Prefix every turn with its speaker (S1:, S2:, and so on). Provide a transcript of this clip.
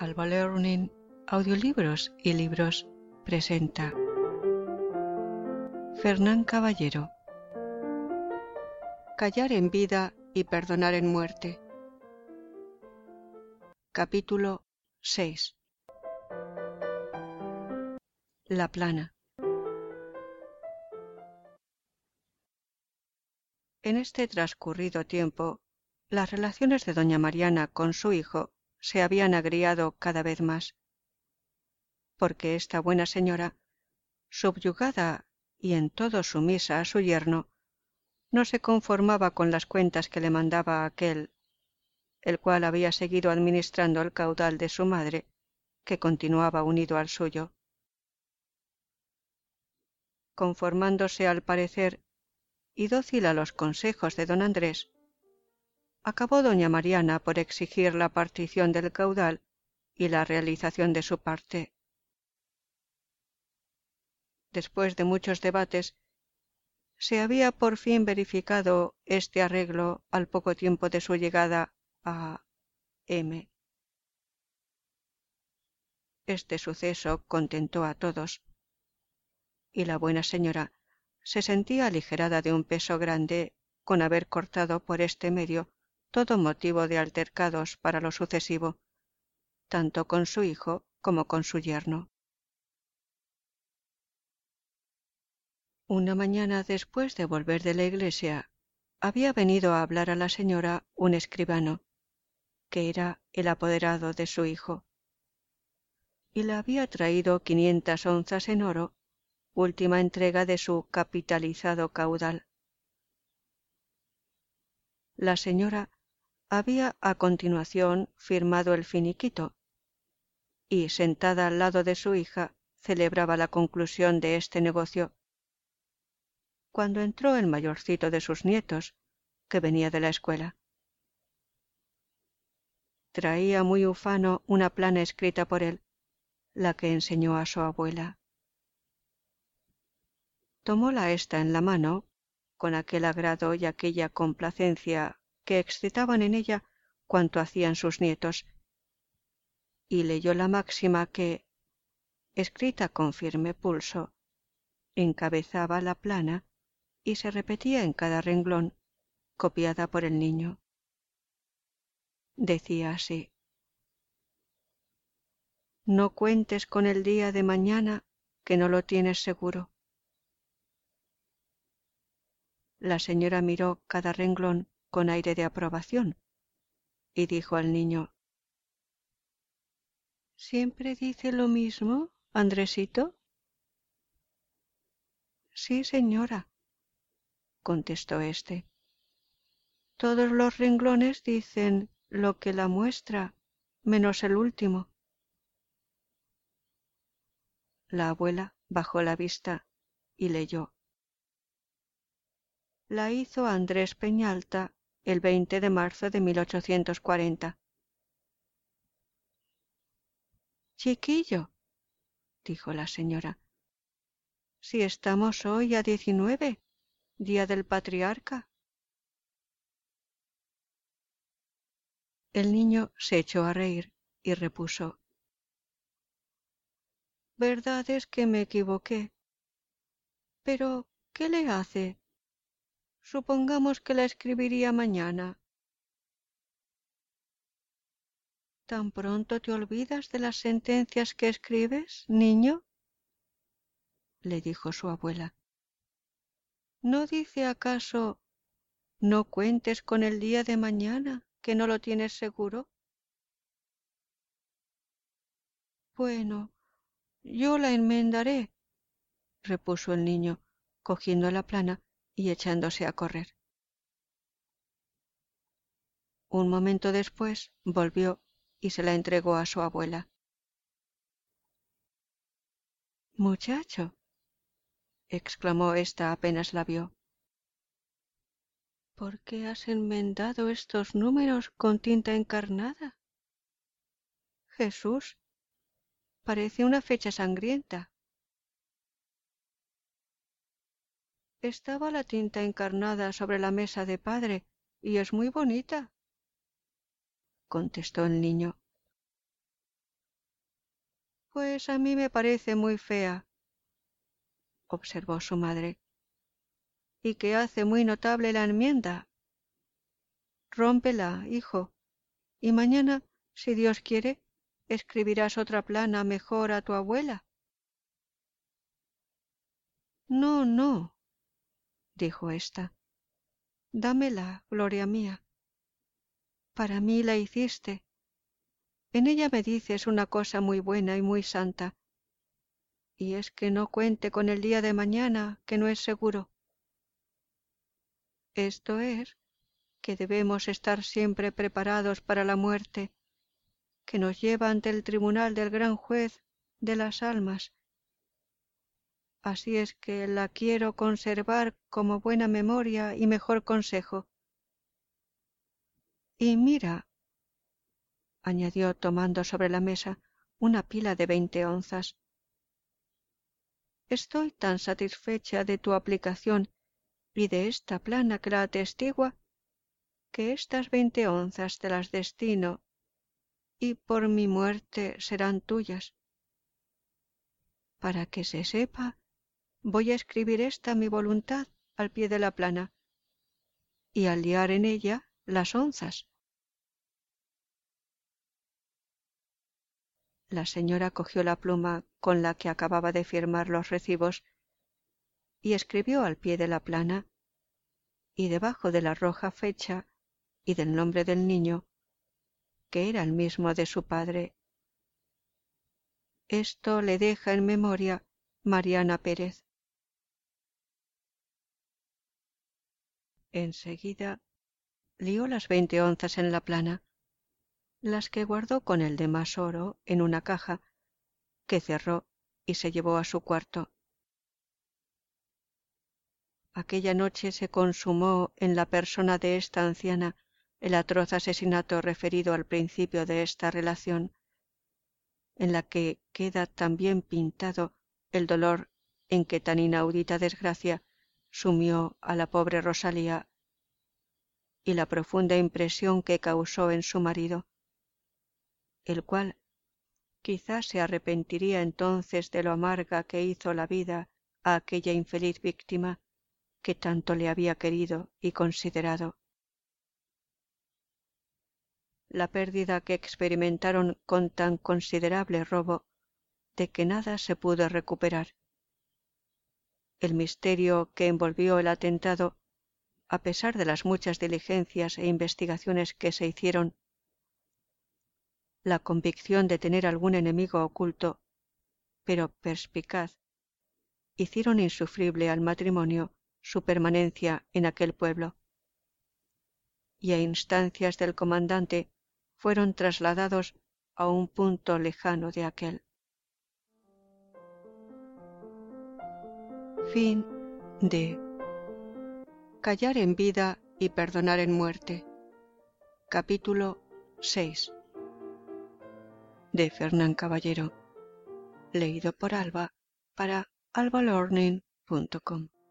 S1: Alba Learning, audiolibros y libros presenta Fernán Caballero. Callar en vida y perdonar en muerte. Capítulo 6. La Plana. En este transcurrido tiempo, las relaciones de doña Mariana con su hijo se habían agriado cada vez más, porque esta buena señora, subyugada y en todo sumisa a su yerno, no se conformaba con las cuentas que le mandaba aquél, el cual había seguido administrando el caudal de su madre, que continuaba unido al suyo. Conformándose al parecer y dócil a los consejos de don Andrés, acabó doña Mariana por exigir la partición del caudal y la realización de su parte. Después de muchos debates, se había por fin verificado este arreglo al poco tiempo de su llegada a M. Este suceso contentó a todos, y la buena señora se sentía aligerada de un peso grande con haber cortado por este medio todo motivo de altercados para lo sucesivo, tanto con su hijo como con su yerno. Una mañana después de volver de la iglesia, había venido a hablar a la señora un escribano, que era el apoderado de su hijo, y le había traído 500 onzas en oro, última entrega de su capitalizado caudal. La señora había a continuación firmado el finiquito, y sentada al lado de su hija celebraba la conclusión de este negocio, cuando entró el mayorcito de sus nietos, que venía de la escuela. Traía muy ufano una plana escrita por él, la que enseñó a su abuela. Tomóla ésta en la mano, con aquel agrado y aquella complacencia que excitaban en ella cuanto hacían sus nietos, y leyó la máxima que, escrita con firme pulso, encabezaba la plana y se repetía en cada renglón, copiada por el niño. Decía así: no cuentes con el día de mañana, que no lo tienes seguro. La señora miró cada renglón con aire de aprobación y dijo al niño: ¿siempre dice lo mismo, Andresito? Sí, señora, contestó éste. Todos los renglones dicen lo que la muestra, menos el último. La abuela bajó la vista y leyó: la hizo Andrés Peñalta el 20 de marzo de 1840. Chiquillo, dijo la señora, si estamos hoy a 19, día del patriarca. El niño se echó a reír y repuso: verdad es que me equivoqué. Pero, ¿qué le hace? Supongamos que la escribiría mañana. ¿Tan pronto te olvidas de las sentencias que escribes, niño? Le dijo su abuela. ¿No dice acaso, no cuentes con el día de mañana, que no lo tienes seguro? Bueno, yo la enmendaré, repuso el niño, cogiendo la plana y echándose a correr. Un momento después volvió y se la entregó a su abuela. Muchacho, exclamó ésta apenas la vio, ¿por qué has enmendado estos números con tinta encarnada? Jesús, parece una fecha sangrienta. Estaba la tinta encarnada sobre la mesa de padre y es muy bonita, contestó el niño. Pues a mí me parece muy fea, observó su madre, y que hace muy notable la enmienda. Rómpela, hijo, y mañana, si Dios quiere, escribirás otra plana mejor a tu abuela. No, no, dijo ésta, dámela, gloria mía. Para mí la hiciste. En ella me dices una cosa muy buena y muy santa, y es que no cuente con el día de mañana, que no es seguro. Esto es, que debemos estar siempre preparados para la muerte, que nos lleva ante el tribunal del gran juez de las almas. Así es que la quiero conservar como buena memoria y mejor consejo. Y mira, añadió tomando sobre la mesa una pila de 20 onzas. Estoy tan satisfecha de tu aplicación y de esta plana que la atestigua, que estas 20 onzas te las destino y por mi muerte serán tuyas. Para que se sepa, voy a escribir esta mi voluntad al pie de la plana y al liar en ella las onzas. La señora cogió la pluma con la que acababa de firmar los recibos y escribió al pie de la plana, y debajo de la roja fecha y del nombre del niño, que era el mismo de su padre: esto le deja en memoria Mariana Pérez. Enseguida lió las 20 onzas en la plana, las que guardó con el demás oro en una caja, que cerró y se llevó a su cuarto. Aquella noche se consumó en la persona de esta anciana el atroz asesinato referido al principio de esta relación, en la que queda tan bien pintado el dolor en que tan inaudita desgracia sumió a la pobre Rosalía y la profunda impresión que causó en su marido, el cual quizás se arrepentiría entonces de lo amarga que hizo la vida a aquella infeliz víctima que tanto le había querido y considerado. La pérdida que experimentaron con tan considerable robo, de que nada se pudo recuperar. El misterio que envolvió el atentado, a pesar de las muchas diligencias e investigaciones que se hicieron, la convicción de tener algún enemigo oculto, pero perspicaz, hicieron insufrible al matrimonio su permanencia en aquel pueblo, y a instancias del comandante fueron trasladados a un punto lejano de aquel. Fin de Callar en vida y perdonar en muerte. Capítulo 6. De Fernán Caballero. Leído por Alba para albalearning.com.